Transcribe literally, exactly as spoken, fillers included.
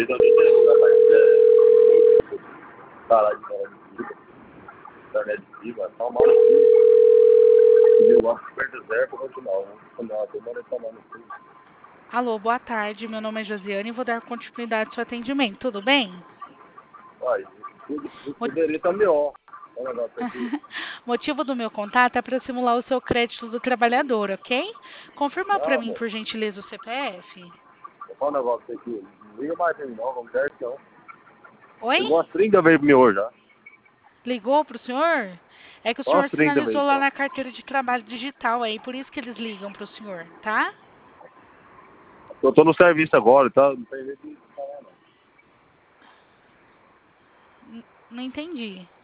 Caralho, internet de vida, só mal aqui. Eu gosto de perto zero para continuar. Não, tô mandando tomar no cu. Alô, boa tarde. Meu nome é Josiane e vou dar continuidade ao seu atendimento. Tudo bem? Olha, o Mo- poderia estar melhor. Olha o negócio aqui. Motivo do meu contato é para simular o seu crédito do trabalhador, ok? Confirma para Não, mim, amor, por gentileza, o C P F. olha o negócio aqui. Não liga mais pra mim, não, vamos ver não. Oi? Chegou umas trinta vezes pro meu hoje já. Ligou para o senhor? É que o Só senhor umas trinta sinalizou vezes lá só. na carteira de trabalho digital aí, por isso que eles ligam para o senhor, tá? Eu tô no serviço agora, tá? Não tem jeito de falar, não. N- Não entendi.